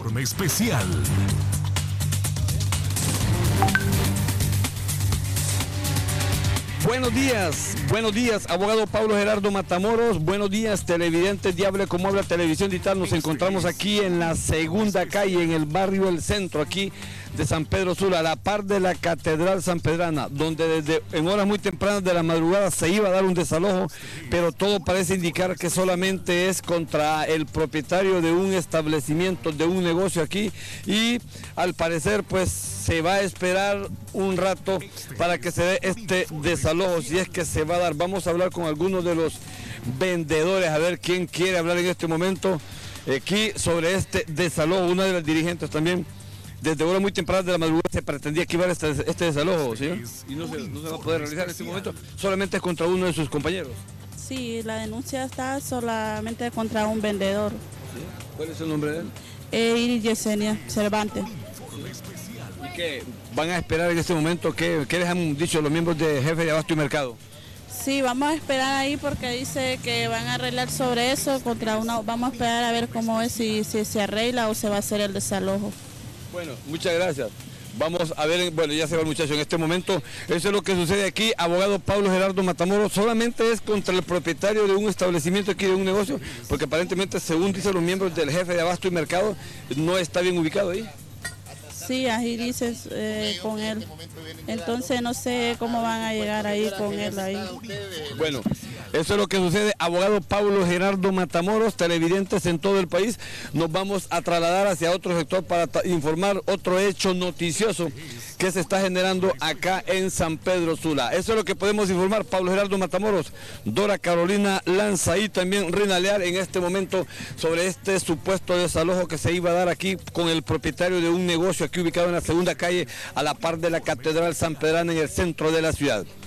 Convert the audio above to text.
Informe especial. Buenos días, abogado Pablo Gerardo Matamoros, buenos días, televidentes de Hable Como Habla Televisión Digital. Nos encontramos aquí en la segunda calle, en el barrio El Centro, aquí de San Pedro Sula, a la par de la Catedral Sanpedrana, donde desde en horas muy tempranas de la madrugada se iba a dar un desalojo, pero todo parece indicar que solamente es contra el propietario de un establecimiento, de un negocio aquí, y al parecer pues se va a esperar un rato para que se dé este desalojo, si es que se va a dar. Vamos a hablar con algunos de los vendedores, a ver quién quiere hablar en este momento aquí sobre este desalojo. Una de las dirigentes también, desde horas muy tempranas de la madrugada se pretendía que iba a este desalojo, ¿sí? Y no se va a poder realizar en este momento, solamente es contra uno de sus compañeros. Sí, la denuncia está solamente contra un vendedor. ¿Sí? ¿Cuál es el nombre de él? Iris Yesenia Cervantes. ¿Y qué van a esperar en este momento? ¿Qué les han dicho los miembros de Jefe de Abasto y Mercado? Sí, vamos a esperar ahí porque dice que van a arreglar sobre eso, vamos a esperar a ver cómo es, si se arregla o se va a hacer el desalojo. Bueno, muchas gracias. Vamos a ver, bueno, ya se va el muchacho en este momento. Eso es lo que sucede aquí. Abogado Pablo Gerardo Matamoros, solamente es contra el propietario de un establecimiento aquí, de un negocio, porque aparentemente, según dicen los miembros del Jefe de Abasto y Mercado, no está bien ubicado ahí. Sí, así dices con él. Entonces no sé cómo van a llegar ahí con él ahí. Bueno, eso es lo que sucede. Abogado Pablo Gerardo Matamoros, televidentes en todo el país. Nos vamos a trasladar hacia otro sector para informar otro hecho noticioso que se está generando acá en San Pedro Sula. Eso es lo que podemos informar. Pablo Gerardo Matamoros, Dora Carolina Lanza y también Rina Leal en este momento sobre este supuesto desalojo que se iba a dar aquí con el propietario de un negocio aquí ubicado en la segunda calle a la par de la Catedral Sanpedrana en el centro de la ciudad.